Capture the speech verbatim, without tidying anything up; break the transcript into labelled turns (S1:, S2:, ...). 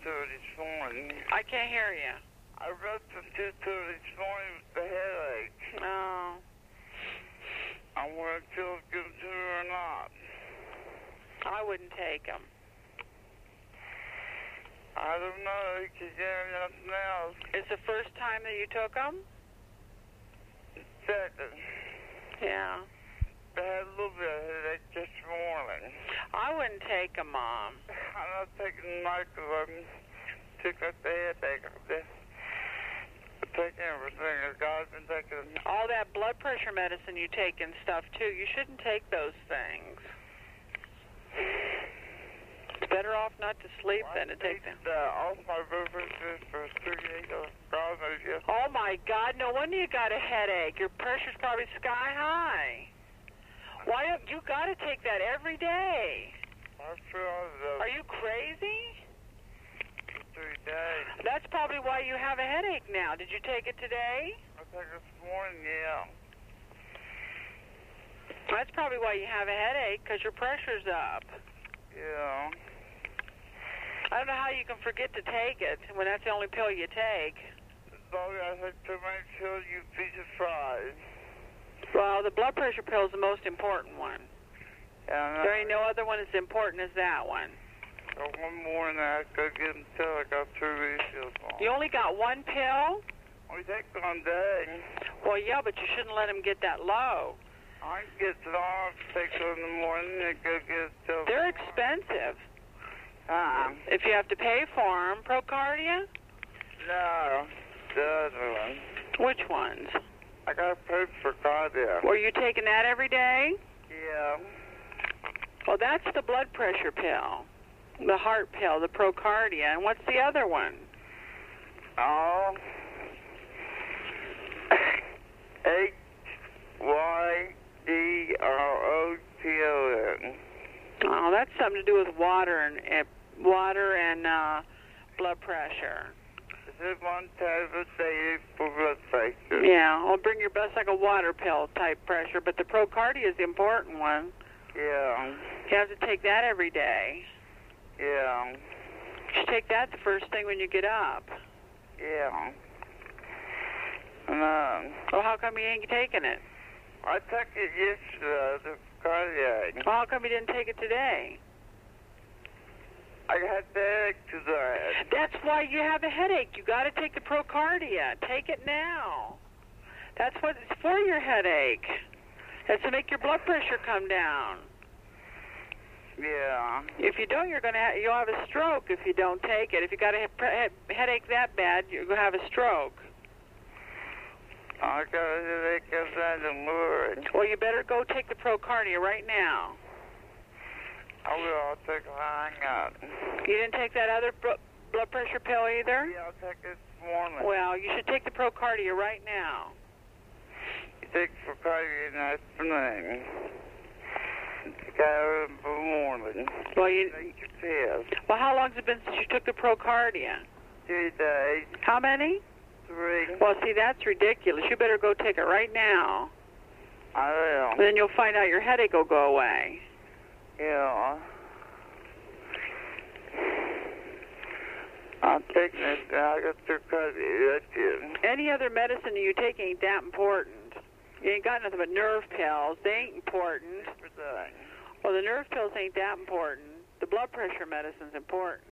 S1: thirty this morning.
S2: I can't hear you.
S1: I read from two thirty this morning with the headache.
S2: Oh.
S1: I want to feel good to her or not.
S2: I wouldn't take them.
S1: I don't know, because there's nothing else.
S2: It's the first time that you took them?
S1: Second.
S2: Yeah.
S1: I had a little bit of headache this morning.
S2: I wouldn't take them, Mom.
S1: I'm not taking them because I'm sick of the headache. I'm just taking everything. God's been taking
S2: all that blood pressure medicine you take and stuff, too. You shouldn't take those things. It's better off not to sleep
S1: well,
S2: than to take them.
S1: Uh, all my blood pressure for thirty-eight dollars.
S2: Oh, my God. No wonder you got a headache. Your pressure's probably sky high. Why don't you got to take that every day?
S1: I feel uh,
S2: Are you crazy?
S1: Three days.
S2: That's probably why you have a headache now. Did you take it today?
S1: I took it this morning, yeah.
S2: That's probably why you have a headache, because your pressure's up.
S1: Yeah.
S2: I don't know how you can forget to take it when that's the only pill you take.
S1: So I had to make sure you be surprised.
S2: Well, the blood pressure pill is the most important one.
S1: Yeah,
S2: there ain't no other one as important as that one.
S1: So one morning I could get until I got two refills on.
S2: You only got one pill?
S1: We take one day.
S2: Well, yeah, but you shouldn't let them get that low.
S1: I can get it off, take it in the morning, and go get it till
S2: They're expensive.
S1: Uh-uh.
S2: If you have to pay for them. Procardia?
S1: No, the other one.
S2: Which ones?
S1: I got paid for cardio.
S2: Were you taking that every day?
S1: Yeah.
S2: Well, that's the blood pressure pill. The heart pill, the Procardia. And what's the other one?
S1: Oh. H Y D R O T O N.
S2: Oh, that's something to do with water and uh, water and uh, blood pressure.
S1: Is it one tablet a day for blood pressure?
S2: Yeah, I'll bring your best like a water pill type pressure, but the Procardia is the important one.
S1: Yeah.
S2: You have to take that every day.
S1: Yeah.
S2: You should take that the first thing when you get up.
S1: Yeah. No.
S2: Well, how come you ain't taking it?
S1: I took it yesterday, the cardiac.
S2: Well, how come you didn't take it today?
S1: I had the headache today.
S2: That's why you have a headache. You got to take the Procardia. Take it now. That's what it's for, your headache. That's to make your blood pressure come down.
S1: Yeah.
S2: If you don't, you're gonna ha you'll have a stroke if you don't take it. If you got a he headache that bad, you're gonna have a stroke.
S1: I got a headache outside the word.
S2: Well, you better go take the Procardia right now.
S1: I will. I'll take a hang out.
S2: You didn't take that other blood pressure pill either?
S1: Yeah, I'll take it this morning.
S2: Well, you should take the Procardia right now.
S1: You take Procardia in the afternoon. Got it in the morning.
S2: Well, you.
S1: Take your pills.
S2: Well, how long has it been since you took the Procardia?
S1: Two days.
S2: How many?
S1: Three.
S2: Well, see, that's ridiculous. You better go take it right now.
S1: I will.
S2: And then you'll find out your headache will go away.
S1: Yeah. I'm taking it. I got to cut it.
S2: Any other medicine you take ain't that important. You ain't got nothing but nerve pills. They ain't important. Well, the nerve pills ain't that important. The blood pressure medicine's important.